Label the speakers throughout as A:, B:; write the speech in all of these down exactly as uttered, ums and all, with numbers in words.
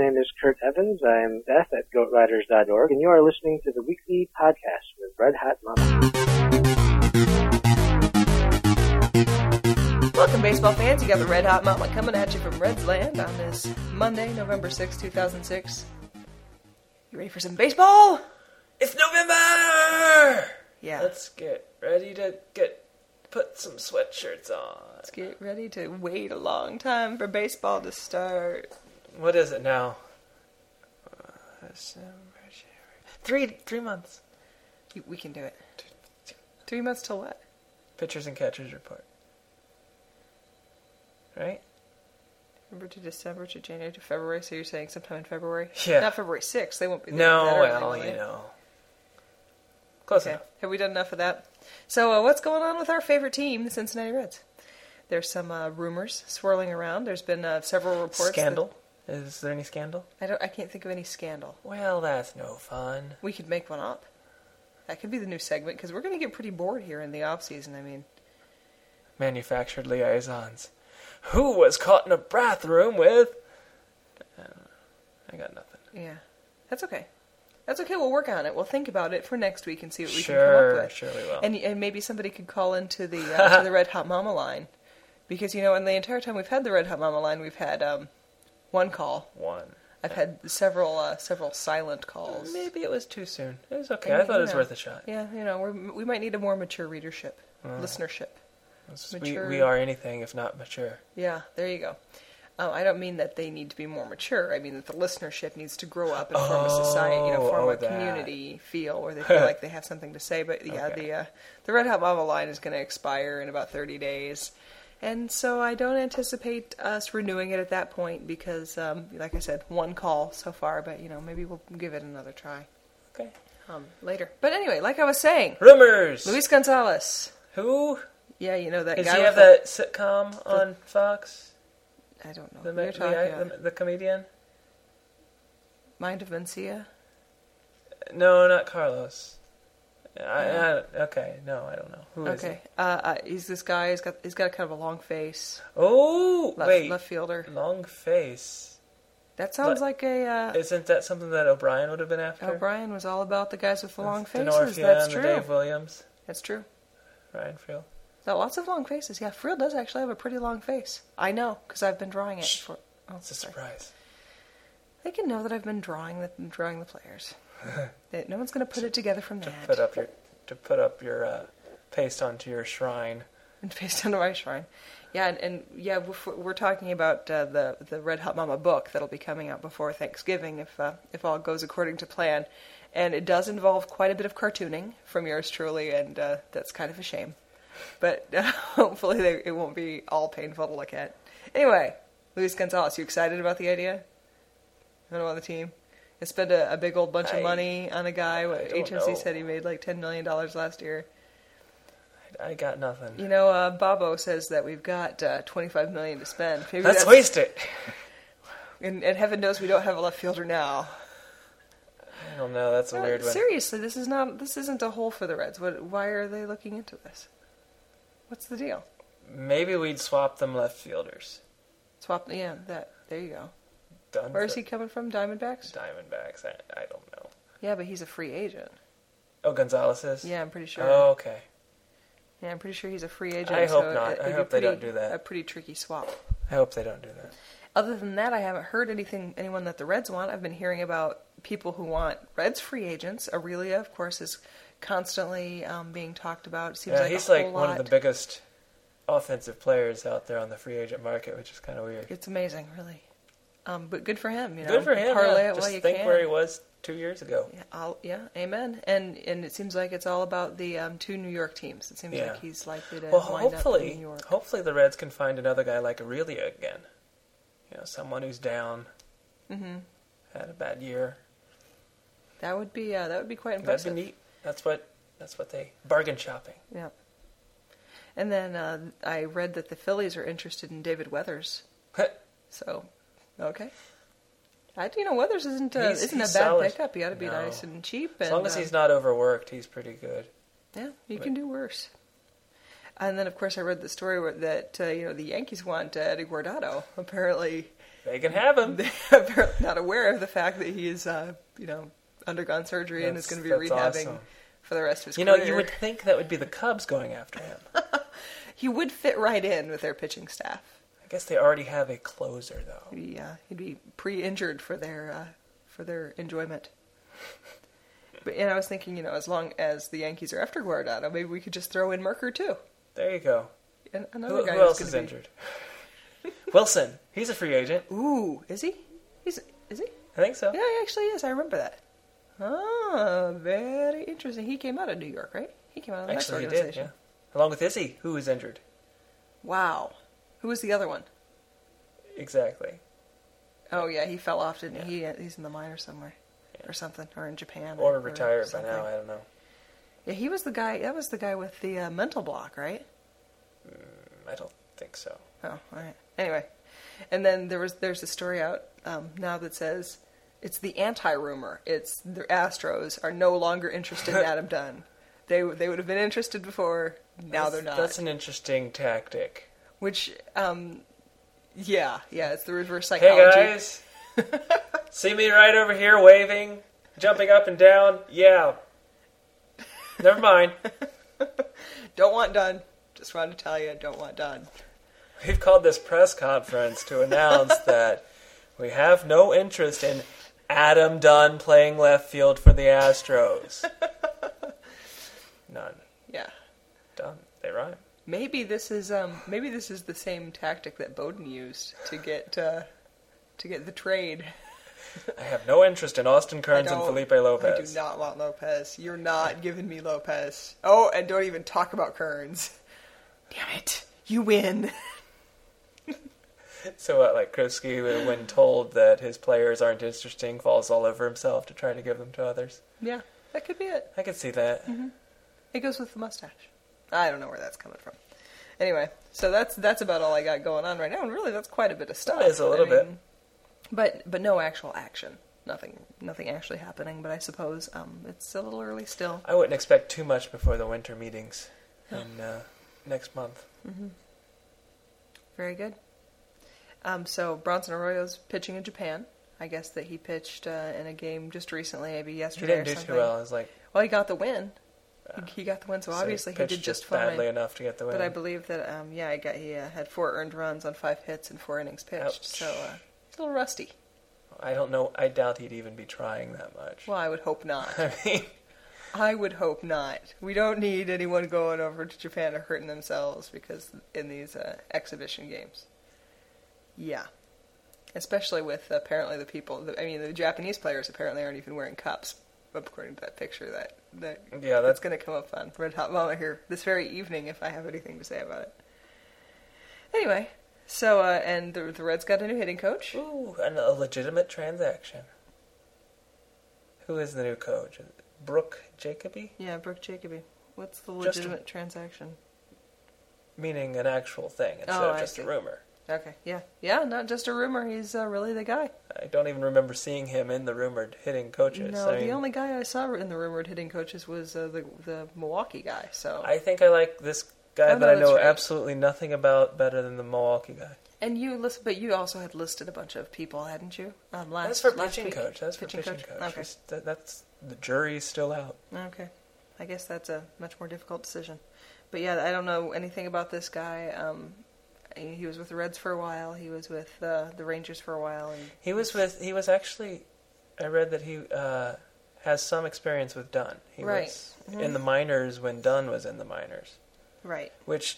A: name is Kurt Evans. I'm Beth at goat riders dot org, and you are listening to the weekly podcast with Red Hot Mama.
B: Welcome, baseball fans. You got the Red Hot Mama coming at you from Reds Land on this Monday, November sixth, two thousand six. You ready for some baseball?
C: It's November!
B: Yeah.
C: Let's get ready to get put some sweatshirts on.
B: Let's get ready to wait a long time for baseball to start.
C: What is it now? Uh, three three months.
B: We can do it. Three months till what?
C: Pitchers and catchers report. Right?
B: November to December to January to February, so you're saying sometime in February?
C: Yeah.
B: Not February sixth, they won't be there.
C: No,
B: that early,
C: well,
B: will
C: you
B: they?
C: know. Close
B: Okay.
C: enough.
B: Have we done enough of that? So, uh, what's going on with our favorite team, the Cincinnati Reds? There's some uh, rumors swirling around. There's been uh, several reports.
C: Scandal? That, is there any scandal?
B: I don't. I can't think of any scandal.
C: Well, that's no fun.
B: We could make one up. That could be the new segment, because we're going to get pretty bored here in the off season. I mean,
C: Manufactured liaisons. Who was caught in a bathroom with... I, don't know. I got nothing.
B: yeah, that's okay. That's okay. We'll work on it. We'll think about it for next week and see what we
C: Sure,
B: can come up with.
C: sure we will.
B: And and maybe somebody could call into the uh, to the Red Hot Mama line, because you know, in the entire time we've had the Red Hot Mama line, we've had um, one call.
C: One.
B: I've had several uh, several silent calls.
C: Maybe it was too soon. It was okay.
B: And,
C: I thought
B: you
C: it was
B: know,
C: worth a shot.
B: Yeah, you know, we're, we might need a more mature readership, listenership.
C: We,
B: Mature.
C: we are anything if not mature.
B: Yeah, there you go. Uh, I don't mean that they need to be more mature. I mean that the listenership needs to grow up and form a society, you know, form
C: oh,
B: a
C: that.
B: community feel where they feel like they have something to say. But yeah,
C: Okay.
B: the uh, the Red Hot Mama line is going to expire in about thirty days. And so I don't anticipate us renewing it at that point because, um, like I said, one call so far. But, you know, maybe we'll give it another try
C: Okay.
B: um, later. But anyway, like I was saying,
C: Rumors.
B: Luis Gonzalez.
C: Who?
B: Yeah, you know that
C: Does
B: guy.
C: he have
B: with
C: that sitcom on Fox?
B: the, I don't know.
C: The,
B: You're
C: the,
B: talking
C: the,
B: about
C: the, the comedian?
B: Mind of Mencia?
C: No, not Carlos. I, I, okay, no, I don't know. Who is
B: Okay.
C: he?
B: Uh, uh, he's this guy. He's got he's got kind of a long face.
C: Oh,
B: Left,
C: wait.
B: left fielder.
C: Long face.
B: That sounds
C: But-
B: like a. Uh,
C: Isn't that something that O'Brien would have been after?
B: O'Brien was all about the guys with the long faces.
C: Denorfia
B: That's
C: and
B: true.
C: Dave Williams.
B: That's true.
C: Ryan Friel.
B: Got lots of long faces. Yeah, Friel does actually have a pretty long face. I know because I've been drawing it
C: Shh.
B: for. Oh,
C: It's a
B: sorry.
C: surprise.
B: They can know that I've been drawing the drawing the players. That no one's going to put it together from
C: To
B: that.
C: put up your to put up your uh, paste onto your shrine.
B: And based on the my shrine. Yeah, and, and yeah, we're, we're talking about uh, the the Red Hot Mama book that'll be coming out before Thanksgiving if uh, if all goes according to plan, and it does involve quite a bit of cartooning from yours truly, and uh, that's kind of a shame. But uh, hopefully they, it won't be all painful to look at. Anyway, Luis Gonzalez, you excited about the idea? I'm on the team. I spent a, a big old bunch
C: I-
B: of money on a guy. What
C: I don't
B: H M C
C: know.
B: said he made like ten million dollars last year.
C: I, I got nothing.
B: You know, uh, Bobo says that we've got uh, twenty-five million dollars to spend. Maybe
C: Let's
B: that's,
C: waste it.
B: And, and heaven knows we don't have a left fielder now.
C: I don't know. That's a
B: Uh,
C: weird one.
B: seriously, this is not. This isn't a hole for the Reds. What? Why are they looking into this? What's the deal?
C: Maybe we'd swap them left fielders.
B: Swap. Yeah, that. There you go.
C: Done
B: Where is
C: for
B: he coming from? Diamondbacks.
C: Diamondbacks. I, I don't know.
B: Yeah, but he's a free agent.
C: Oh, Gonzalez is?
B: Yeah, I'm pretty sure.
C: Oh, okay.
B: Yeah, I'm pretty sure he's a free agent.
C: I hope
B: so
C: not.
B: it-
C: I
B: it'd be
C: hope they
B: pretty-
C: don't do that.
B: A pretty tricky swap.
C: I hope they don't do that.
B: Other than that, I haven't heard anything. Anyone that the Reds want. I've been hearing about people who want Reds free agents. Aurelia, of course, is constantly um, being talked about. It seems
C: Yeah,
B: like
C: he's
B: a whole
C: like
B: lot.
C: one of the biggest offensive players out there on the free agent market, which is kind of weird.
B: It's amazing, really. Um, but good for him, you know.
C: Good for him.
B: Parlay
C: Yeah.
B: it
C: Just
B: while you
C: think
B: can.
C: where he was two years ago.
B: Yeah, I'll, yeah, amen. And and it seems like it's all about the um, two New York teams. It seems
C: Yeah.
B: like he's likely to
C: Well,
B: wind up in
C: hopefully,
B: New York.
C: hopefully the Reds can find another guy like Aurelia again. You know, someone who's down,
B: Mm-hmm.
C: had a bad year.
B: That would be uh, that would be quite
C: That'd
B: impressive.
C: be neat. That's what that's what they bargain shopping.
B: Yeah. And then uh, I read that the Phillies are interested in David Weathers. So, okay. I, you know, Weathers isn't uh,
C: He's-
B: isn't
C: he's
B: a bad
C: solid.
B: pickup. He ought to be
C: No.
B: nice and cheap.
C: As
B: and,
C: long as
B: uh,
C: he's not overworked, he's pretty good.
B: Yeah, you
C: But-
B: can do worse. And then, of course, I read the story where, that uh, you know the Yankees want uh, Eddie Guardado. Apparently,
C: They can have him.
B: They're apparently not aware of the fact that he's, uh, you know, undergone surgery and is
C: That's-
B: going to be
C: that's
B: rehabbing
C: awesome.
B: for the rest of his
C: You know,
B: career.
C: you would think that would be the Cubs going after him.
B: He would fit right in with their pitching staff.
C: I guess they already have a closer, though.
B: He'd be, uh, he'd be pre-injured for their uh, for their enjoyment. But and I was thinking, you know, as long as the Yankees are after Guardado, maybe we could just throw in Merker too.
C: There you go.
B: And another
C: Who,
B: guy
C: who
B: who's
C: else
B: gonna
C: is
B: be...
C: injured? Wilson. He's a free agent.
B: Ooh, is he? He's is he?
C: I think so.
B: Yeah, he actually is. I remember that. Ah, very interesting. He came out of New York, right? He came out of the
C: Actually, he
B: next
C: did,
B: organization.
C: yeah. Along with Izzy, who is injured.
B: Wow. Who was the other one?
C: Exactly.
B: Oh yeah, he fell off, didn't
C: Yeah.
B: he? he? He's in the minors somewhere,
C: Yeah.
B: or something, or in Japan,
C: Or
B: or
C: retired by
B: something.
C: now, I don't know.
B: Yeah, he was the guy. That was the guy with the uh, mental block, right?
C: Mm, I don't think so.
B: Oh, all right. Anyway, and then there was there's a story out um, now that says it's the anti-rumor. It's the Astros are no longer interested in Adam Dunn. They they would have been interested before. Now
C: That's-
B: they're not.
C: That's an interesting tactic.
B: Which, um, yeah, yeah, it's the reverse
C: Hey
B: psychology.
C: guys, see me right over here waving, jumping up and down? Yeah. Never mind.
B: Don't want Dunn. Just wanted to tell you, don't want Dunn.
C: We've called this press conference to announce that we have no interest in Adam Dunn playing left field for the Astros. None.
B: Yeah.
C: Done. They rhyme.
B: Maybe this is um maybe this is the same tactic that Bowden used to get uh, to get the trade.
C: I have no interest in Austin
B: I
C: Kearns and
B: don't-
C: Felipe
B: I
C: Lopez.
B: do not want Lopez. You're not giving me Lopez. Oh, and don't even talk about Kearns. Damn it. You win.
C: So what, like Kripke, when told that his players aren't interesting, falls all over himself to try to give them to others?
B: Yeah, that could be it.
C: I could see that.
B: It goes with the mustache. I don't know where that's coming from. Anyway, so that's that's about all I got going on right now, and really that's quite a bit of stuff.
C: That is a little
B: I
C: bit.
B: mean, But but no actual action. Nothing nothing actually happening, but I suppose um, it's a little early still.
C: I wouldn't expect too much before the winter meetings in uh, next month.
B: Very good. Um, so Bronson Arroyo's pitching in Japan. I guess that he pitched uh, in a game just recently, maybe
C: He
B: yesterday
C: didn't
B: or
C: do
B: something.
C: too well. I was like,
B: Well, he got the win.
C: uh,
B: He, he got the win, so
C: so
B: obviously he
C: pitched
B: did just
C: badly
B: fine.
C: enough to get the win.
B: But I believe that, um, yeah, I got he uh, had four earned runs on five hits and four innings pitched.
C: Ouch.
B: So uh, he's a little rusty.
C: I don't know. I doubt he'd even be trying that much.
B: Well, I would hope not.
C: I mean,
B: I would hope not. We don't need anyone going over to Japan or hurting themselves because in these uh, exhibition games. Yeah. Especially with apparently the people, I mean, the Japanese players apparently aren't even wearing cups, according to that picture that, that
C: yeah,
B: that's
C: that's
B: going to come up on Red Hot Mama here this very evening if I have anything to say about it. Anyway, so, uh, and the, the Reds got a new hitting coach.
C: ooh, and a legitimate transaction. Who is the new coach? Brooke Jacoby?
B: Yeah, Brooke Jacoby. What's the
C: Just a-
B: legitimate transaction?
C: Meaning an actual thing instead
B: Oh,
C: of
B: I
C: just
B: see.
C: a rumor.
B: Okay, yeah. Yeah, not just a rumor. He's uh, really the guy.
C: I don't even remember seeing him in the rumored hitting coaches.
B: No,
C: I
B: the
C: mean,
B: only guy I saw in the rumored hitting coaches was uh, the the Milwaukee guy. So,
C: I think I like this guy
B: Oh,
C: that
B: no,
C: I
B: that's
C: know
B: right.
C: absolutely nothing about better than the Milwaukee guy.
B: and you list, but you also had listed a bunch of people, hadn't you? Um, last
C: That's for
B: last
C: pitching
B: week?
C: coach. That's
B: Pitching
C: for pitching
B: coach?
C: coach.
B: Okay.
C: It's- that- that's the jury's still out.
B: Okay, I guess that's a much more difficult decision. But yeah, I don't know anything about this guy. Um, he was with the Reds for a while. He was with uh, the Rangers for a while, and
C: He was with. He was actually. I read that he uh, has some experience with Dunn. He
B: Right.
C: was
B: Mhm.
C: in the minors when Dunn was in the minors,
B: right.
C: which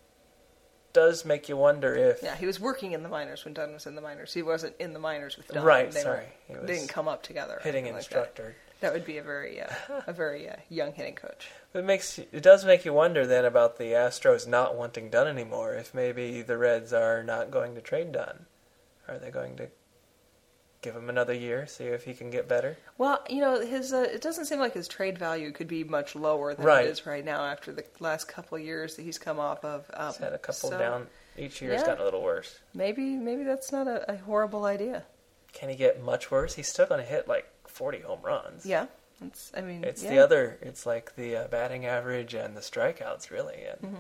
C: does make you wonder if.
B: Yeah, he was working in the minors when Dunn was in the minors. He wasn't in the minors with Dunn.
C: Right,
B: They
C: sorry.
B: Were,
C: He was
B: they didn't come up together. or
C: hitting
B: anything like
C: instructor.
B: that. That would be a very, uh, a very uh, young hitting coach.
C: It makes you- it does make you wonder then about the Astros not wanting Dunn anymore. If maybe the Reds are not going to trade Dunn, are they going to give him another year, see if he can get better?
B: Well, you know, his uh, it doesn't seem like his trade value could be much lower than
C: Right.
B: it is right now after the last couple of years that he's come off of. Um,
C: He's had a couple
B: so
C: down each year. It's
B: yeah.
C: gotten a little worse.
B: Maybe, maybe that's not a, a horrible idea.
C: Can he get much worse? He's still going to hit like forty home runs.
B: Yeah, it's. I mean,
C: It's
B: yeah.
C: the other. It's like the uh, batting average and the strikeouts, really. And
B: Mhm.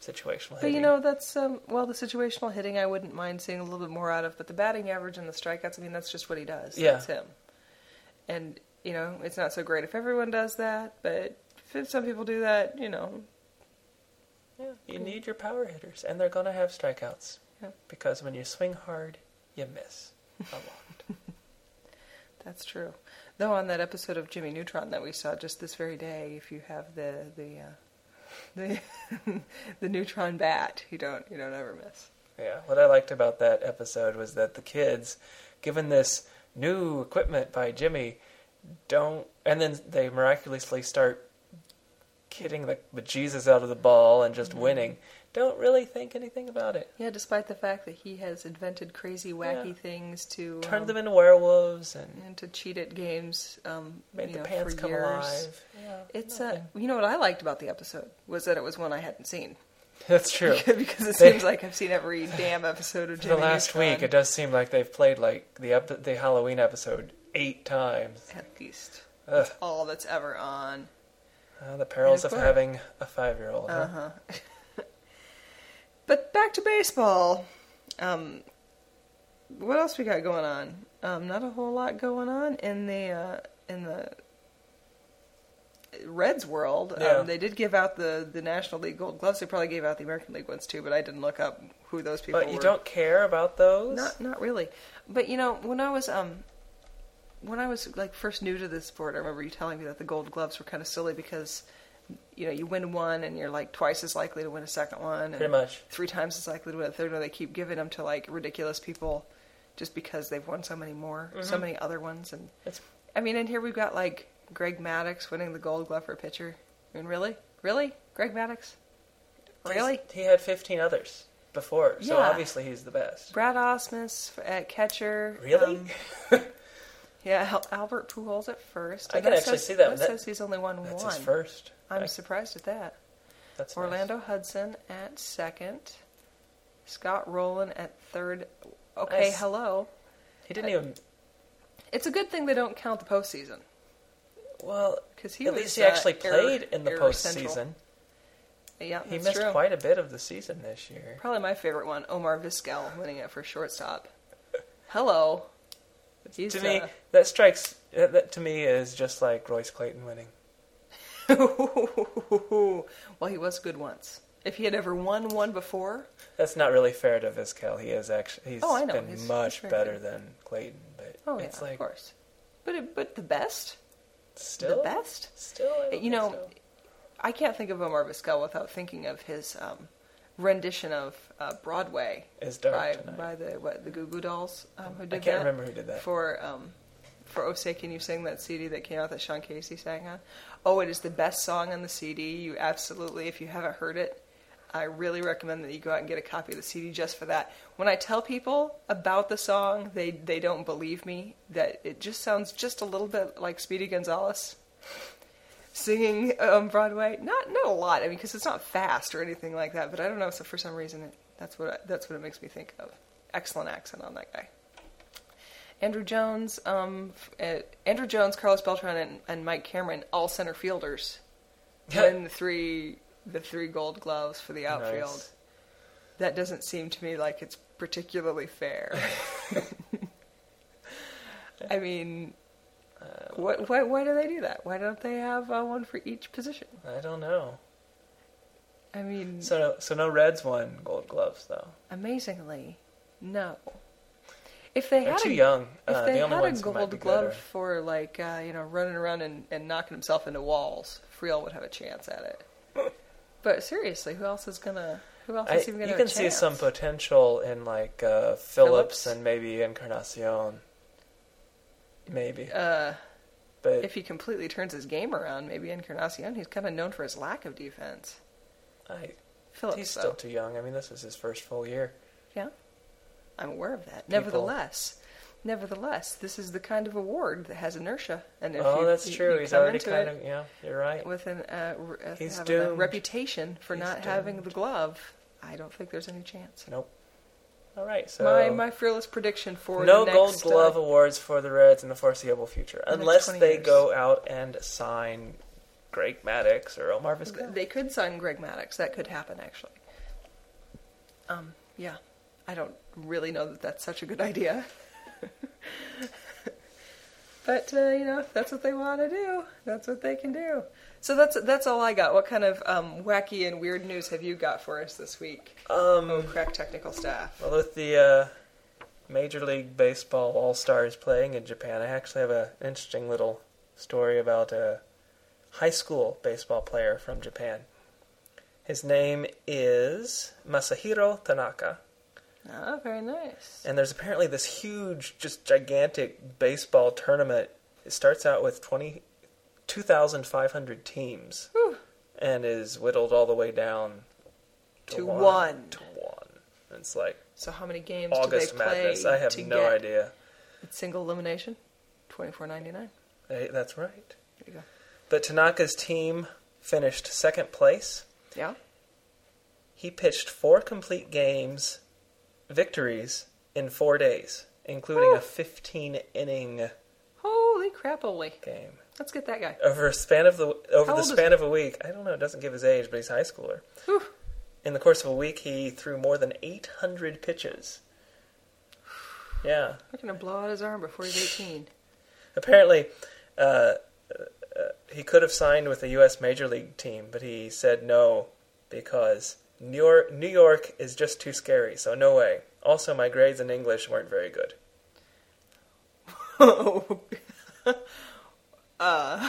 C: situational
B: But,
C: hitting.
B: you know, that's, um, well, the situational hitting I wouldn't mind seeing a little bit more out of, but the batting average and the strikeouts, I mean, that's just what he does.
C: Yeah.
B: That's him. And, you know, it's not so great if everyone does that, but if some people do that, you know.
C: Yeah, you need your power hitters, and they're going to have strikeouts.
B: Yeah.
C: Because when you swing hard, you miss a lot.
B: That's true. Though on that episode of Jimmy Neutron that we saw just this very day, if you have the the uh, the the Neutron bat, you don't you don't ever miss.
C: Yeah, what I liked about that episode was that the kids, given this new equipment by Jimmy, don't, and then they miraculously start hitting the bejesus out of the ball and just mm-hmm. winning, don't really think anything about it.
B: Yeah, despite the fact that he has invented crazy, wacky yeah. things to...
C: Turn
B: um,
C: them into werewolves and...
B: And to cheat at games, um,
C: made
B: you
C: the
B: know,
C: pants
B: for
C: come
B: years.
C: alive. Yeah,
B: it's, uh, you know what I liked about the episode was that it was one I hadn't seen.
C: That's true.
B: Because it seems like I've seen every damn episode of Jimmy
C: The last
B: Neutron.
C: week, it does seem like they've played like the ep- the Halloween episode eight times.
B: At least.
C: Ugh.
B: That's all that's ever on.
C: Uh, the perils of,
B: of
C: having a five-year-old. Huh?
B: Uh-huh. But back to baseball. Um, what else we got going on? Um, not a whole lot going on in the uh, in the Reds world.
C: Yeah.
B: Um, they did give out the, the National League Gold Gloves. They probably gave out the American League ones too, but I didn't look up who those people were.
C: But you were. Don't care about those?
B: Not not really. But you know, when I was um when I was like first new to this sport, I remember you telling me that the Gold Gloves were kind of silly because you know, you win one and you're like twice as likely to win a second one. And
C: pretty much.
B: Three times as likely to win a third one. They keep giving them to like ridiculous people just because they've won so many more, mm-hmm. so many other ones. And
C: it's,
B: I mean, and here we've got like Greg Maddux winning the Gold Glove for a pitcher. I mean, really? Really? Greg Maddux? Really?
C: He had fifteen others before, so
B: yeah.
C: obviously he's the best.
B: Brad Osmus at catcher.
C: Really?
B: Um, yeah, Al- Albert Pujols at first.
C: I can actually
B: says,
C: see that.
B: That,
C: that
B: says he's only won
C: that's
B: one.
C: That's his first.
B: I'm
C: I,
B: surprised at that.
C: That's
B: Orlando
C: nice.
B: Hudson at second. Scott Rowland at third. Okay,
C: nice.
B: hello.
C: He didn't even...
B: It's a good thing they don't count the postseason.
C: Well,
B: Cause he
C: at
B: was,
C: least he actually
B: uh,
C: played
B: error,
C: in the
B: error
C: postseason.
B: central. Yeah,
C: he
B: that's
C: missed
B: true.
C: quite a bit of the season this year.
B: Probably my favorite one, Omar Vizquel winning it for shortstop. Hello. He's,
C: to me,
B: uh,
C: that strikes... That, that to me is just like Royce Clayton winning.
B: Well, he was good once. If he had ever won one before...
C: That's not really fair to Vizquel. He is actually... He's
B: oh, I know.
C: been
B: he's,
C: much
B: he's
C: better
B: good.
C: than Clayton. But
B: oh,
C: it's
B: yeah,
C: like,
B: of course. But it, but the best?
C: Still?
B: The best?
C: Still, I don't
B: You know,
C: think so.
B: I can't think of Omar Vizquel without thinking of his um, rendition of uh, Broadway.
C: Is Dark
B: by,
C: Tonight.
B: by the what the Goo Goo Dolls um, who did
C: I can't
B: that
C: remember who did that.
B: for um, for Oh Say Can You Sing, that C D that came out that Sean Casey sang on. Oh, it is the best song on the C D. You absolutely, if you haven't heard it, I really recommend that you go out and get a copy of the C D just for that. When I tell people about the song, they they don't believe me that it just sounds just a little bit like Speedy Gonzalez singing on Broadway. Not not a lot, I mean, because it's not fast or anything like that. But I don't know. So for some reason, it, that's what I, that's what it makes me think of. Excellent accent on that guy. Andrew Jones, um, uh, Andrew Jones, Carlos Beltran, and, and Mike Cameron, all center fielders, win the three the three Gold Gloves for the outfield.
C: Nice.
B: That doesn't seem to me like it's particularly fair. I mean.
C: Uh,
B: What, why, why do they do that? Why don't they have uh, one for each position?
C: I don't know.
B: I mean...
C: So, so no Reds won Gold Gloves, though.
B: Amazingly, no. If they
C: They're
B: had
C: too
B: a,
C: young.
B: If
C: Uh,
B: they
C: the only
B: had a
C: ones who might
B: Gold
C: be
B: Glove
C: good are-
B: for, like, uh, you know, running around and, and knocking himself into walls, Friel would have a chance at it. But seriously, who else is gonna... Who else
C: I,
B: is even gonna
C: you
B: have
C: can
B: a
C: see
B: chance?
C: some potential in, like, uh, Phillips,
B: Phillips?
C: and maybe Encarnacion. Maybe.
B: Uh...
C: But
B: If he completely turns his game around, maybe Encarnacion, he's kind of known for his lack of defense.
C: I,
B: Phillips,
C: he's
B: though.
C: still too young. I mean, this is his first full year.
B: Yeah, I'm aware of that.
C: People-
B: Nevertheless, nevertheless, this is the kind of award that has inertia. And if
C: Oh,
B: you,
C: that's
B: you-
C: true.
B: you
C: He's
B: come
C: already
B: into
C: kind
B: it
C: of, yeah, you're right.
B: with an uh, r- uh,
C: He's
B: having a
C: doomed.
B: reputation for
C: He's
B: not having
C: doomed.
B: the glove. I don't think there's any chance.
C: Nope. All right, so
B: my my fearless prediction for
C: no
B: the
C: Gold
B: next,
C: Glove
B: uh,
C: awards for the Reds in the foreseeable future,
B: the next
C: unless
B: twenty
C: they
B: years.
C: go out and sign Greg Maddux or Omar Vizquel.
B: They could sign Greg Maddux. That could happen, actually. Um, yeah, I don't really know that that's such a good idea. But, uh, you know, if that's what they want to do, that's what they can do. So that's that's all I got. What kind of um, wacky and weird news have you got for us this week?
C: Um,
B: oh, crack technical staff.
C: Well, with the uh, Major League Baseball All-Stars playing in Japan, I actually have an interesting little story about a high school baseball player from Japan. His name is Masahiro Tanaka.
B: Oh, very nice.
C: And there's apparently this huge, just gigantic baseball tournament. It starts out with twenty, two thousand five hundred teams.
B: Whew.
C: And is whittled all the way down to,
B: to
C: one,
B: one.
C: To one. And it's like
B: so how many games
C: August
B: do they play
C: Madness. I have
B: to
C: no
B: get
C: idea.
B: It's single elimination? twenty-four ninety-nine.
C: Hey, that's right.
B: There you go.
C: But Tanaka's team finished second place.
B: Yeah?
C: He pitched four complete games, victories, in four days, including
B: Woo.
C: a fifteen-inning
B: Holy crapoly.
C: game.
B: Let's get that guy.
C: Over a span of the over
B: How
C: the
B: old
C: span
B: is
C: of a week, I don't know, it doesn't give his age, but he's a high schooler.
B: Whew.
C: In the course of a week, he threw more than eight hundred pitches. Yeah.
B: They're going to blow out his arm before he's eighteen.
C: Apparently, uh, uh, he could have signed with a U S Major League team, but he said no because New York, New York is just too scary, so no way. Also, my grades in English weren't very good.
B: uh.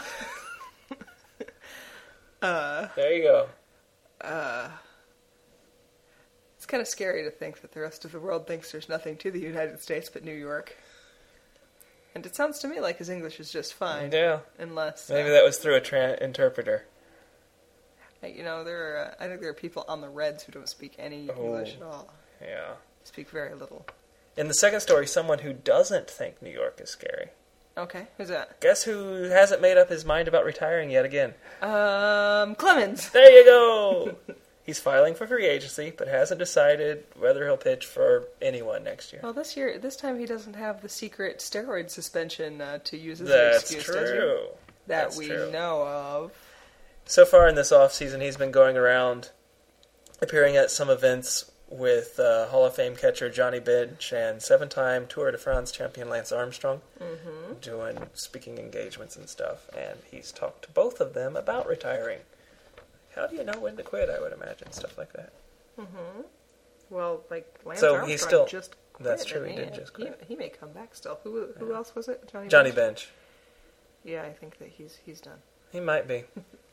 B: uh.
C: There you go.
B: Uh. It's kind of scary to think that the rest of the world thinks there's nothing to the United States but New York. And it sounds to me like his English is just fine.
C: Yeah.
B: Unless...
C: Maybe
B: uh,
C: that was through a tra- interpreter.
B: You know, there are, uh, I think there are people on the Reds who don't speak any
C: Oh.
B: English at all.
C: Yeah.
B: Speak very little.
C: In the second story, someone who doesn't think New York is scary.
B: Okay, who's that?
C: Guess who hasn't made up his mind about retiring yet again?
B: Um, Clemens.
C: There you go! He's filing for free agency, but hasn't decided whether he'll pitch for anyone next year.
B: Well, this year, this time he doesn't have the secret steroid suspension uh, to use as
C: That's
B: an excuse, does he?
C: true.
B: That
C: That's
B: we
C: true.
B: know of.
C: So far in this offseason, he's been going around, appearing at some events with uh, Hall of Fame catcher Johnny Bench and seven-time Tour de France champion Lance Armstrong,
B: Mm-hmm.
C: doing speaking engagements and stuff. And he's talked to both of them about retiring. How do you know when to quit, I would imagine, stuff like that.
B: Mm-hmm. Well, like Lance
C: So
B: Armstrong
C: he's still-
B: just quit.
C: that's true,
B: didn't
C: he did just quit.
B: He, he may come back still. Who who else was it? Johnny
C: Johnny
B: Bench?
C: Bench.
B: Yeah, I think that he's he's done.
C: He might be.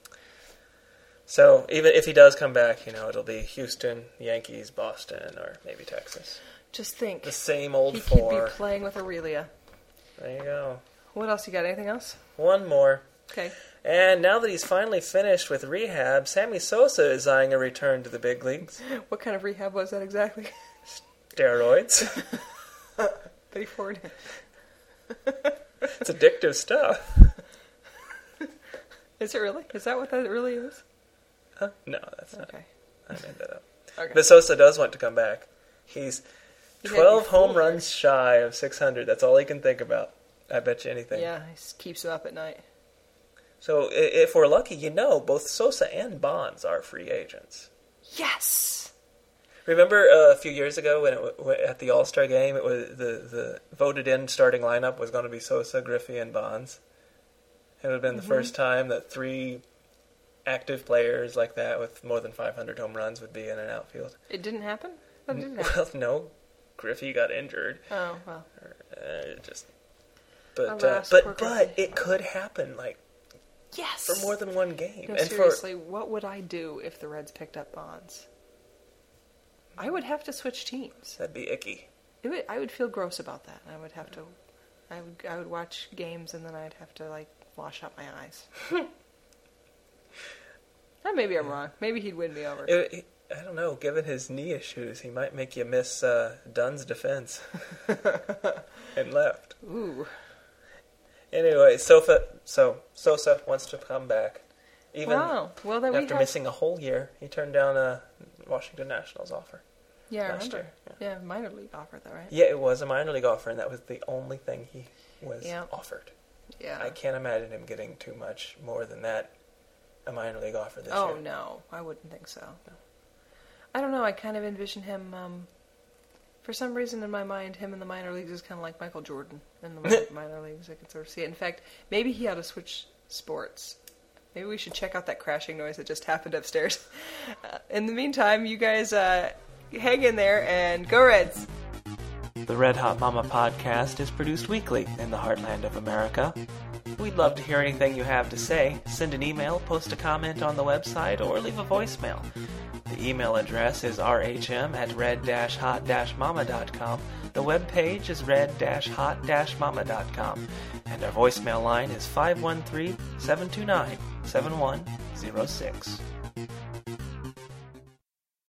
C: So even if he does come back, you know, it'll be Houston, Yankees, Boston, or maybe Texas.
B: Just think.
C: The same old
B: he
C: four.
B: could be playing with Aurelia.
C: There you go.
B: What else you got? Anything else?
C: One more.
B: Okay.
C: And now that he's finally finished with rehab, Sammy Sosa is eyeing a return to the big leagues.
B: What kind of rehab was that exactly?
C: Steroids.
B: Betty Ford.
C: It's addictive stuff.
B: Is it really? Is that what that really is?
C: Huh? No, that's not.
B: Okay.
C: I made that up.
B: Okay.
C: But Sosa does want to come back. He's
B: You had
C: twelve
B: me
C: home
B: fooled
C: runs shy of six hundred. That's all he can think about. I bet you anything.
B: Yeah, he s- keeps him up at night.
C: So i- if we're lucky, you know, both Sosa and Bonds are free agents.
B: Yes!
C: Remember uh, a few years ago when it w- at the All-Star game, it was the, the voted-in starting lineup was going to be Sosa, Griffey, and Bonds. It would have been the
B: Mhm.
C: first time that three active players like that with more than five hundred home runs would be in an outfield.
B: It didn't happen? That didn't happen.
C: Well, no, Griffey got injured.
B: Oh, well.
C: Uh, it just, but uh,
B: Alas,
C: but
B: poor
C: but
B: Griffey.
C: it could happen like
B: Yes!
C: for more than one game.
B: No,
C: and
B: seriously, what would I do if the Reds picked up Bonds? I would have to switch teams.
C: for that'd be icky.
B: It would, I would feel gross about that. I would have to... I would, I would watch games and then I'd have to, like, wash out my eyes. Or maybe I'm wrong. Maybe he'd win me over.
C: It, it- I don't know. Given his knee issues, he might make you miss uh, Dunn's defense and left.
B: Ooh.
C: Anyway, Sofa, so Sosa wants to come back, even
B: Wow. Well, then we
C: after
B: have...
C: missing a whole year. He turned down a Washington Nationals offer.
B: Yeah, I
C: last
B: remember.
C: year,
B: Yeah, minor league offer, though, right?
C: Yeah, it was a minor league offer, and that was the only thing he was
B: Yeah.
C: offered.
B: Yeah.
C: I can't imagine him getting too much more than that. A minor league offer this
B: Oh,
C: year.
B: no. I wouldn't think so. I don't know. I kind of envision him. Um, for some reason, in my mind, him in the minor leagues is kind of like Michael Jordan in the minor, minor leagues. I can sort of see it. In fact, maybe he ought to switch sports. Maybe we should check out that crashing noise that just happened upstairs. Uh, in the meantime, you guys uh, hang in there and go Reds!
C: The Red Hot Mama podcast is produced weekly in the heartland of America. We'd love to hear anything you have to say. Send an email, post a comment on the website, or leave a voicemail. The email address is r h m at red dash hot dash mama dot com. The webpage is red dash hot dash mama dot com. And our voicemail line is five one three, seven two nine, seven one zero six.